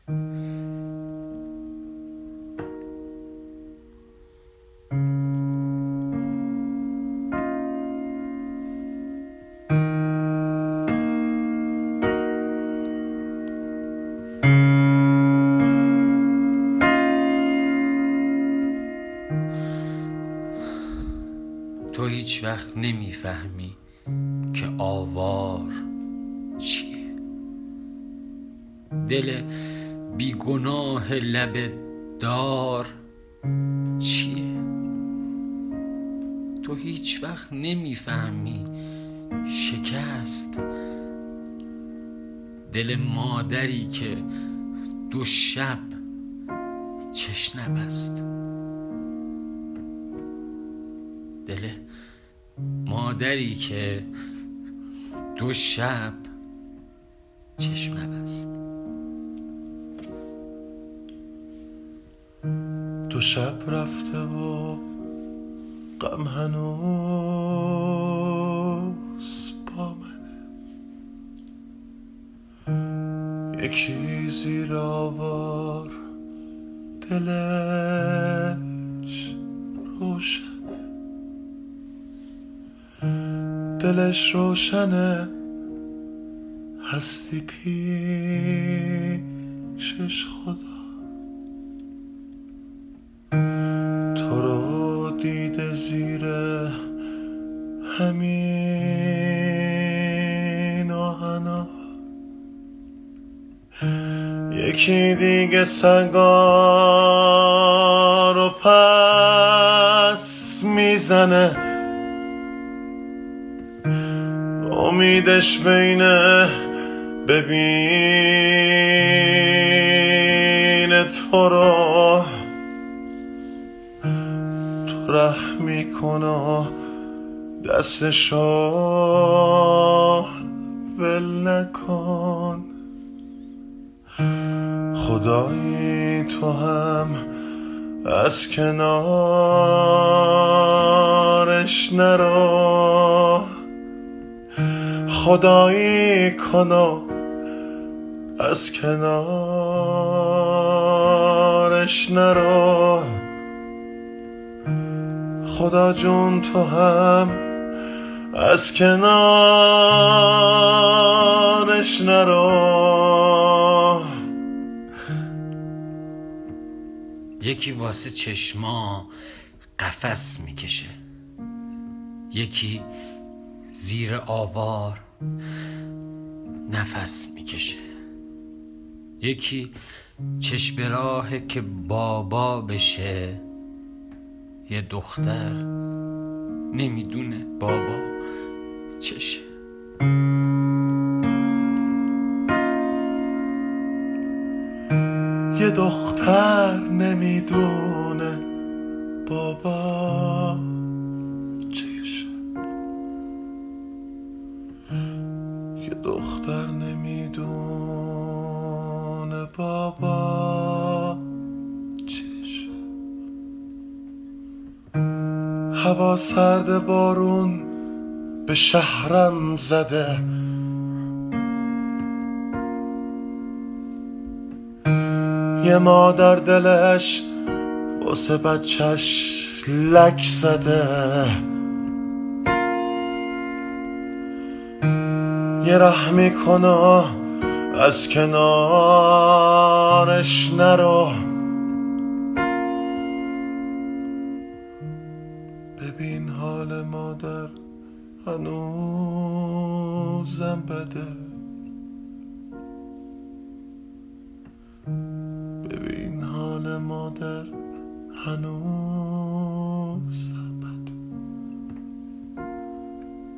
تو هیچ وقت نمیفهمی که آوار چیه، دل بیگناه لب دار چیه. تو هیچ وقت نمیفهمی شکست دل مادری که 2 شب چش نبست، دل مادری که 2 شب چشم نبست. 2 شب رفته و غم هنوز با منه، یکی زیر آوار دلش روشنه، دلش روشنه هستی پیشش خدا. تو رو دیده زیر همین آهنا، یکی دیگه سنگا رو پس میزنه، امیدش بینه ببینه تو رو، تو رحم میکنه دستشو ول نکن. خدایی تو هم از کنارش نرو، خدایی کنو از کنارش نرو. خدا جون تو هم از کنارش نرو. یکی واسه چشما قفس میکشه، یکی زیر آوار نفس میکشه، یکی چشم راهه که بابا بشه، یه دختر نمیدونه بابا چشه. یه دختر نمیدونه بابا چشه، یه دختر نمیدونه بابا چشه. هوا سرد بارون به شهرم زده، یه مادر دلش واسه بچهش لک زده، یه رحمی کنه از کنارش نرو. ببین حال مادر هنوزم بده، ببین حال مادر هنوز